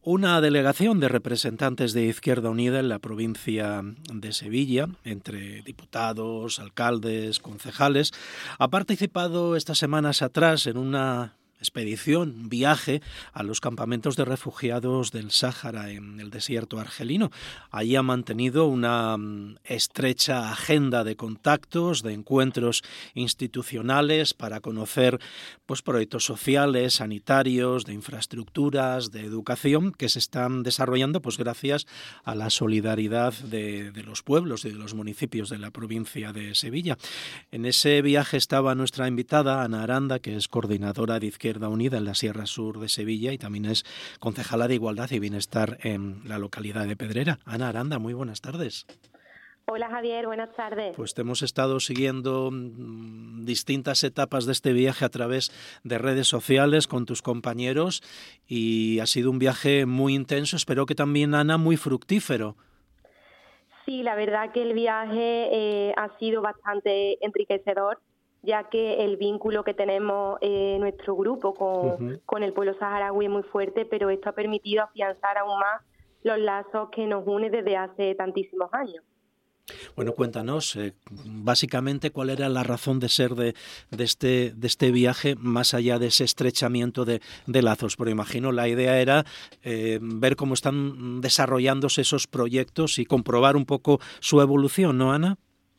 Una delegación de representantes de Izquierda Unida en la provincia de Sevilla, entre diputados, alcaldes, concejales, ha participado estas semanas atrás en una expedición, un viaje a los campamentos de refugiados del Sáhara en el desierto argelino. Allí ha mantenido una estrecha agenda de contactos, de encuentros institucionales para conocer proyectos sociales, sanitarios, de infraestructuras, de educación que se están desarrollando gracias a la solidaridad de los pueblos y de los municipios de la provincia de Sevilla. En ese viaje estaba nuestra invitada, Ana Aranda, que es coordinadora de Izquierda Unida en la Sierra Sur de Sevilla y también es concejala de Igualdad y Bienestar en la localidad de Pedrera. Ana Aranda, muy buenas tardes. Hola Javier, buenas tardes. Pues te hemos estado siguiendo distintas etapas de este viaje a través de redes sociales con tus compañeros y ha sido un viaje muy intenso, espero que también, Ana, muy fructífero. Sí, la verdad que el viaje ha sido bastante enriquecedor, ya que el vínculo que tenemos nuestro grupo con el pueblo saharaui es muy fuerte, pero esto ha permitido afianzar aún más los lazos que nos unen desde hace tantísimos años. Bueno, cuéntanos básicamente cuál era la razón de ser de este viaje, más allá de ese estrechamiento de lazos. Pero imagino la idea era ver cómo están desarrollándose esos proyectos y comprobar un poco su evolución, ¿no, Ana?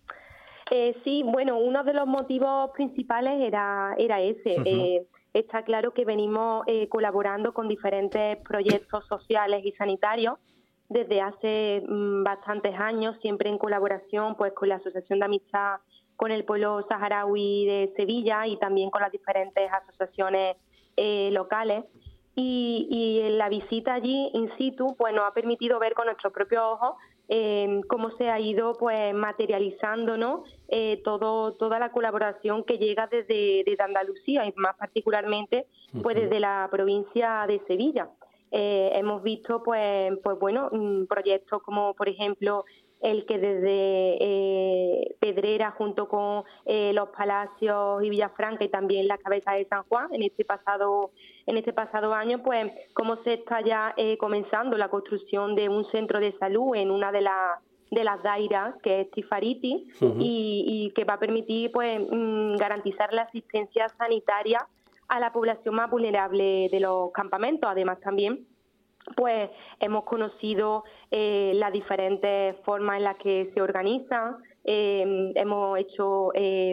Sí, bueno, uno de los motivos principales era ese. Está claro que venimos colaborando con diferentes proyectos sociales y sanitarios desde hace bastantes años, siempre en colaboración con la Asociación de Amistad con el pueblo saharaui de Sevilla y también con las diferentes asociaciones locales. Y la visita allí in situ nos ha permitido ver con nuestros propios ojos cómo se ha ido materializando, ¿no? Toda la colaboración que llega desde Andalucía y más particularmente desde la provincia de Sevilla. Hemos visto proyectos como por ejemplo el que desde Pedrera junto con los Palacios y Villafranca y también la Cabeza de San Juan en este pasado año, cómo se está ya comenzando la construcción de un centro de salud en una de las dairas, que es Tifariti, y que va a permitir garantizar la asistencia sanitaria a la población más vulnerable de los campamentos. Además también hemos conocido las diferentes formas en las que se organizan, hemos hecho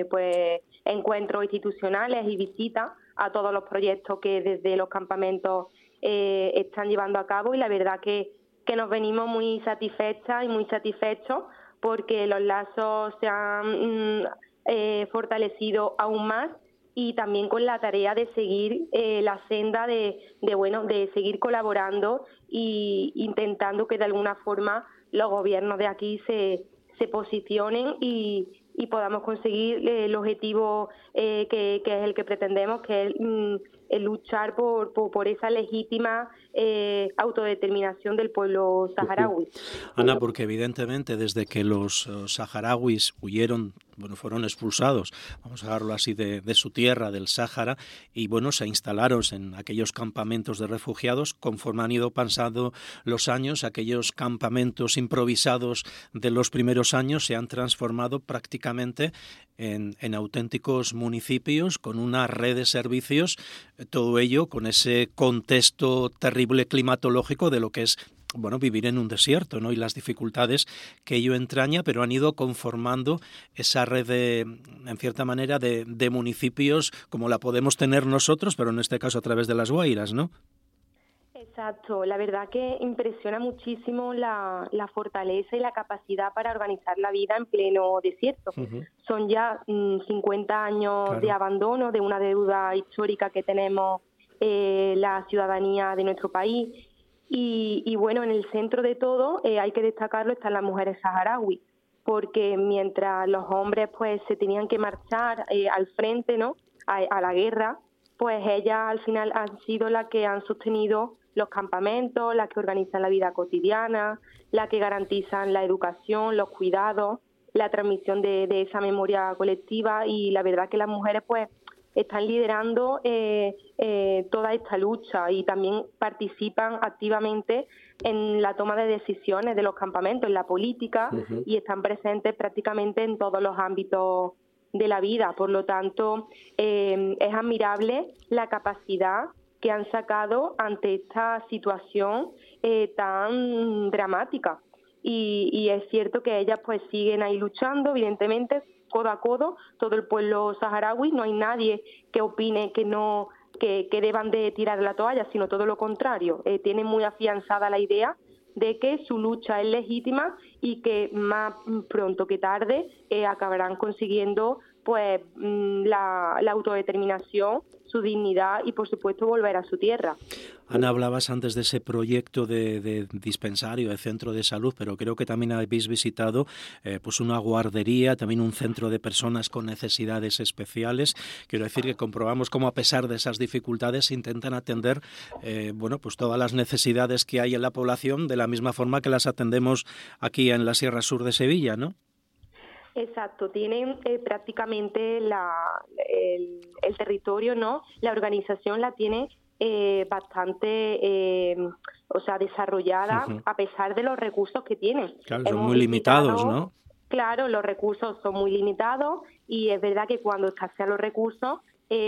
encuentros institucionales y visitas a todos los proyectos que desde los campamentos están llevando a cabo, y la verdad que nos venimos muy satisfechas y muy satisfechos porque los lazos se han fortalecido aún más, y también con la tarea de seguir la senda de seguir colaborando e intentando que de alguna forma los gobiernos de aquí se posicionen y podamos conseguir el objetivo que es el que pretendemos, que es el luchar por esa legítima autodeterminación del pueblo saharaui. Ana, porque evidentemente desde que los saharauis huyeron, fueron expulsados, vamos a hablarlo así, de su tierra, del Sáhara, y se instalaron en aquellos campamentos de refugiados, conforme han ido pasando los años, aquellos campamentos improvisados de los primeros años se han transformado prácticamente en auténticos municipios con una red de servicios, todo ello con ese contexto terrible climatológico de lo que es vivir en un desierto, ¿no? Y las dificultades que ello entraña, pero han ido conformando esa red en cierta manera, de municipios como la podemos tener nosotros, pero en este caso a través de las Guairas, ¿no? Exacto, la verdad que impresiona muchísimo la fortaleza y la capacidad para organizar la vida en pleno desierto. Son ya 50 años de abandono, de una deuda histórica que tenemos la ciudadanía de nuestro país. Y en el centro de todo, hay que destacarlo, están las mujeres saharauis, porque mientras los hombres se tenían que marchar al frente, ¿no?, a la guerra, ellas al final han sido las que han sostenido los campamentos, las que organizan la vida cotidiana, las que garantizan la educación, los cuidados, la transmisión de esa memoria colectiva, y la verdad que las mujeres están liderando toda esta lucha y también participan activamente en la toma de decisiones de los campamentos, en la política, y están presentes prácticamente en todos los ámbitos de la vida. Por lo tanto, es admirable la capacidad que han sacado ante esta situación tan dramática. Y es cierto que ellas pues siguen ahí luchando, evidentemente, codo a codo, todo el pueblo saharaui. No hay nadie que opine que deban de tirar la toalla, sino todo lo contrario. Tienen muy afianzada la idea de que su lucha es legítima y que más pronto que tarde acabarán consiguiendo pues la autodeterminación, su dignidad y, por supuesto, volver a su tierra. Ana, hablabas antes de ese proyecto de dispensario, de centro de salud, pero creo que también habéis visitado pues una guardería, también un centro de personas con necesidades especiales. Quiero decir que comprobamos cómo, a pesar de esas dificultades, intentan atender pues todas las necesidades que hay en la población de la misma forma que las atendemos aquí en la Sierra Sur de Sevilla, ¿no? Exacto, tienen prácticamente el territorio, ¿no? La organización la tiene bastante desarrollada, a pesar de los recursos que tienen. Claro, son muy limitados, ¿no? Claro, los recursos son muy limitados y es verdad que cuando escasean los recursos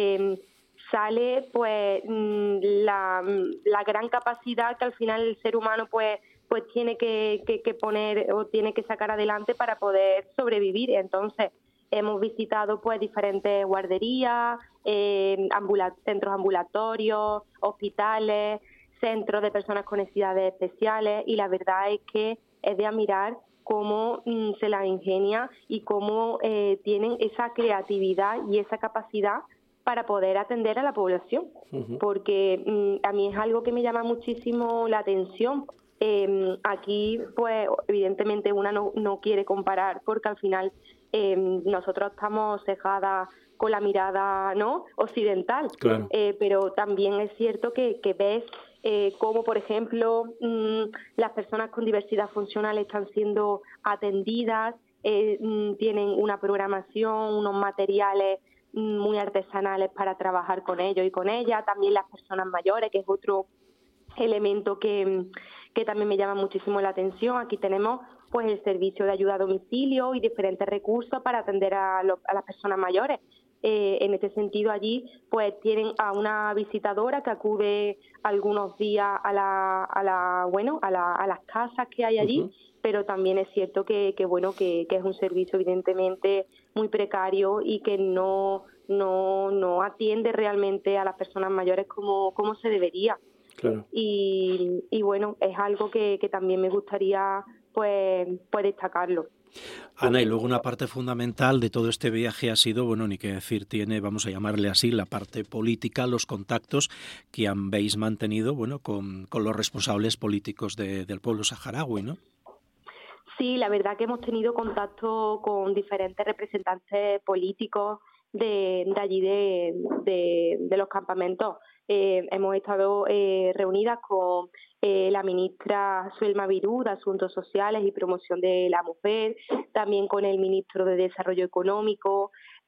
sale pues la gran capacidad que al final el ser humano pues tiene que poner o tiene que sacar adelante para poder sobrevivir. Entonces, hemos visitado pues diferentes guarderías, centros ambulatorios, hospitales, centros de personas con necesidades especiales, y la verdad es que es de admirar cómo se las ingenia y cómo tienen esa creatividad y esa capacidad para poder atender a la población, porque a mí es algo que me llama muchísimo la atención. Aquí, pues, evidentemente una no quiere comparar, porque al final nosotros estamos cejadas con la mirada, ¿no?, occidental, claro. Pero también es cierto que ves cómo, por ejemplo, las personas con diversidad funcional están siendo atendidas, tienen una programación, unos materiales muy artesanales para trabajar con ellos y con ellas. También las personas mayores, que es otro elemento que también me llama muchísimo la atención. Aquí tenemos pues el servicio de ayuda a domicilio y diferentes recursos para atender a las personas mayores. En este sentido, allí pues tienen a una visitadora que acude algunos días a las casas que hay allí, pero también es cierto que es un servicio evidentemente muy precario y que no atiende realmente a las personas mayores como se debería. Claro. Y bueno, es algo que también me gustaría pues destacarlo. Ana, y luego una parte fundamental de todo este viaje ha sido, bueno, ni qué decir tiene, vamos a llamarle así, la parte política, los contactos que habéis mantenido, bueno, con los responsables políticos del pueblo saharaui, ¿no? Sí, la verdad que hemos tenido contacto con diferentes representantes políticos de allí de los campamentos. Hemos estado reunidas con la ministra Suelma Virú de Asuntos Sociales y Promoción de la Mujer, también con el ministro de Desarrollo Económico,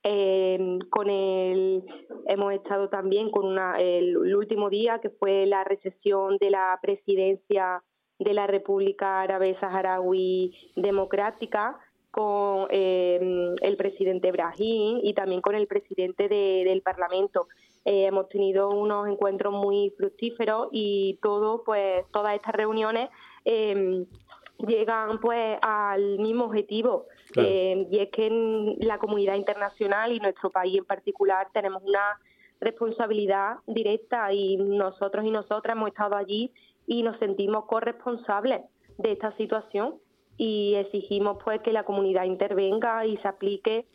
hemos estado también con el último día, que fue la recepción de la presidencia de la República Árabe Saharaui Democrática, con el presidente Brahim y también con el presidente del Parlamento. Hemos tenido unos encuentros muy fructíferos y todas estas reuniones llegan pues al mismo objetivo. Claro. Y es que en la comunidad internacional y nuestro país en particular tenemos una responsabilidad directa, y nosotros y nosotras hemos estado allí y nos sentimos corresponsables de esta situación, y exigimos pues que la comunidad intervenga y se aplique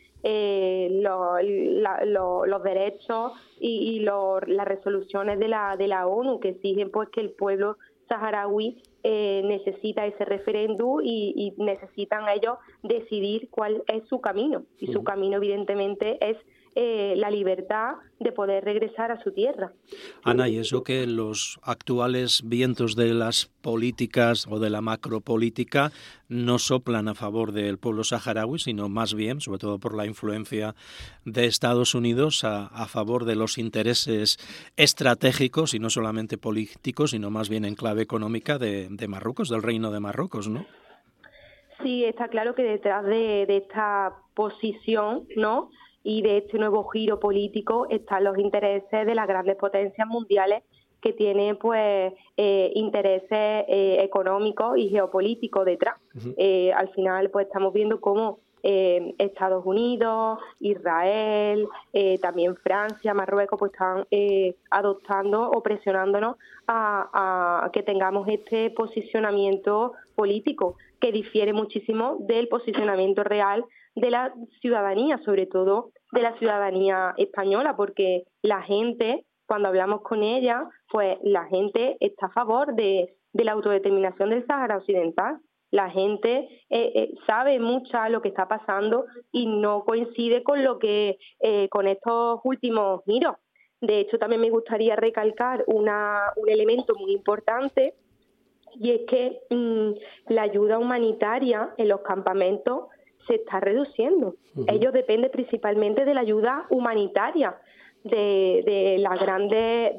los derechos y las resoluciones de la ONU, que exigen pues que el pueblo saharaui necesita ese referéndum y necesitan ellos decidir cuál es su camino, y su camino evidentemente es la libertad de poder regresar a su tierra. Ana, y eso que los actuales vientos de las políticas o de la macropolítica no soplan a favor del pueblo saharaui, sino más bien, sobre todo por la influencia de Estados Unidos, a favor de los intereses estratégicos y no solamente políticos, sino más bien en clave económica de Marruecos, del Reino de Marruecos, ¿no? Sí, está claro que detrás de esta posición, ¿no?, y de este nuevo giro político están los intereses de las grandes potencias mundiales que tienen pues intereses económicos y geopolíticos detrás. Uh-huh. Al final pues estamos viendo cómo Estados Unidos, Israel, también Francia, Marruecos pues están adoptando o presionándonos a que tengamos este posicionamiento político que difiere muchísimo del posicionamiento real de la ciudadanía, sobre todo de la ciudadanía española, porque la gente, cuando hablamos con ella, pues la gente está a favor de la autodeterminación del Sáhara Occidental. La gente sabe mucho lo que está pasando y no coincide con lo que con estos últimos giros. De hecho, también me gustaría recalcar un elemento muy importante, y es que la ayuda humanitaria en los campamentos se está reduciendo. Uh-huh. Ellos dependen principalmente de la ayuda humanitaria de las grandes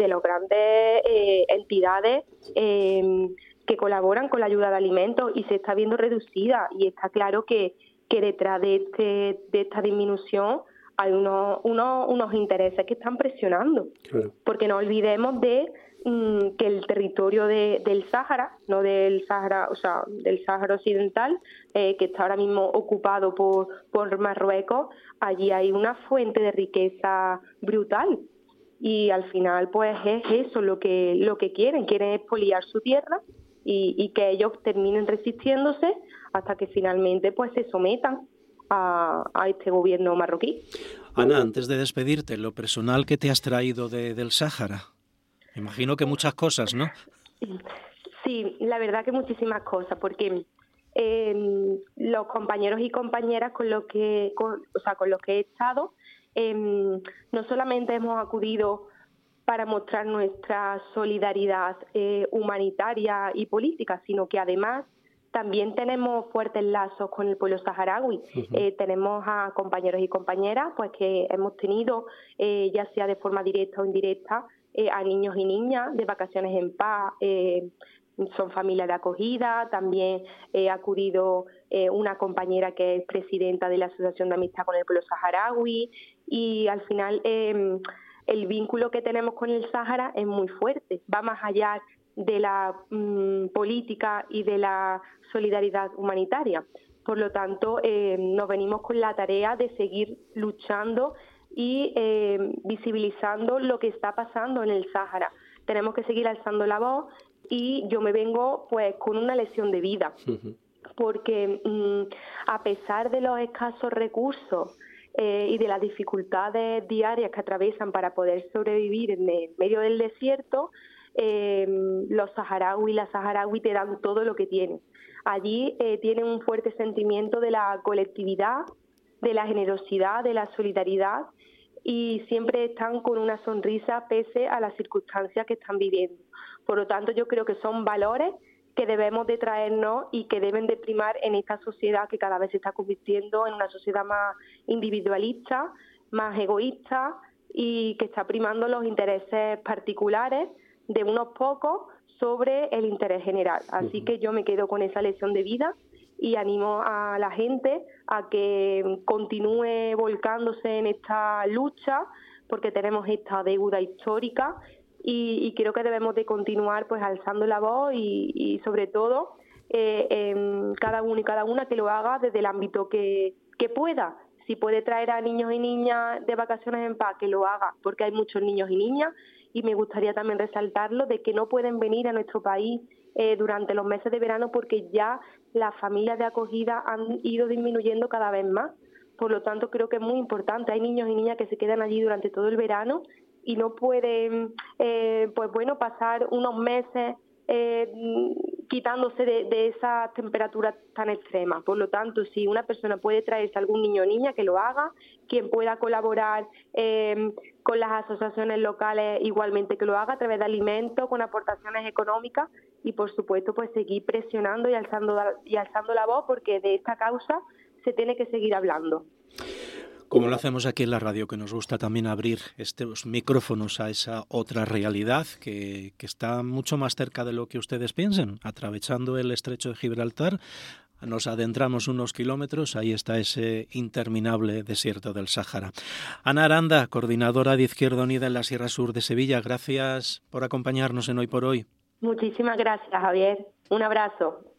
entidades que colaboran con la ayuda de alimentos, y se está viendo reducida, y está claro que detrás de esta disminución hay unos intereses que están presionando. Claro. Porque no olvidemos que el territorio del Sáhara, no del Sáhara, o sea, del Sáhara Occidental, que está ahora mismo ocupado por Marruecos, allí hay una fuente de riqueza brutal, y al final pues es eso lo que quieren expoliar su tierra y que ellos terminen resistiéndose hasta que finalmente pues se sometan a este gobierno marroquí. Ana, antes de despedirte, lo personal que te has traído del Sáhara. Me imagino que muchas cosas, ¿no? Sí, la verdad que muchísimas cosas, porque los compañeros y compañeras con los que he estado, no solamente hemos acudido para mostrar nuestra solidaridad humanitaria y política, sino que además también tenemos fuertes lazos con el pueblo saharaui. Uh-huh. Tenemos a compañeros y compañeras pues que hemos tenido, ya sea de forma directa o indirecta, a niños y niñas de vacaciones en paz, son familias de acogida. También ha acudido una compañera que es presidenta de la Asociación de Amistad con el Pueblo Saharaui, y al final el vínculo que tenemos con el Sáhara es muy fuerte, va más allá de la política y de la solidaridad humanitaria. Por lo tanto, nos venimos con la tarea de seguir luchando y visibilizando lo que está pasando en el Sáhara. Tenemos que seguir alzando la voz, y yo me vengo pues con una lección de vida, porque a pesar de los escasos recursos y de las dificultades diarias que atraviesan para poder sobrevivir en el medio del desierto, los saharauis y las saharauis te dan todo lo que tienen. Allí tienen un fuerte sentimiento de la colectividad, de la generosidad, de la solidaridad, y siempre están con una sonrisa pese a las circunstancias que están viviendo. Por lo tanto, yo creo que son valores que debemos de traernos y que deben de primar en esta sociedad que cada vez se está convirtiendo en una sociedad más individualista, más egoísta, y que está primando los intereses particulares de unos pocos sobre el interés general. Así que yo me quedo con esa lección de vida y animo a la gente a que continúe volcándose en esta lucha, porque tenemos esta deuda histórica, y creo que debemos de continuar pues alzando la voz y sobre todo cada uno y cada una que lo haga desde el ámbito que pueda. Si puede traer a niños y niñas de vacaciones en paz, que lo haga, porque hay muchos niños y niñas, y me gustaría también resaltarlo, de que no pueden venir a nuestro país durante los meses de verano, porque ya las familias de acogida han ido disminuyendo cada vez más. Por lo tanto, creo que es muy importante. Hay niños y niñas que se quedan allí durante todo el verano y no pueden pasar unos meses quitándose de esas temperaturas tan extremas. Por lo tanto, si una persona puede traerse algún niño o niña, que lo haga, quien pueda colaborar con las asociaciones locales igualmente que lo haga a través de alimentos, con aportaciones económicas y, por supuesto, pues seguir presionando y alzando la voz, porque de esta causa se tiene que seguir hablando. Como lo hacemos aquí en la radio, que nos gusta también abrir estos micrófonos a esa otra realidad que está mucho más cerca de lo que ustedes piensen. Atravesando el estrecho de Gibraltar, nos adentramos unos kilómetros, ahí está ese interminable desierto del Sáhara. Ana Aranda, coordinadora de Izquierda Unida en la Sierra Sur de Sevilla, gracias por acompañarnos en Hoy por Hoy. Muchísimas gracias, Javier. Un abrazo.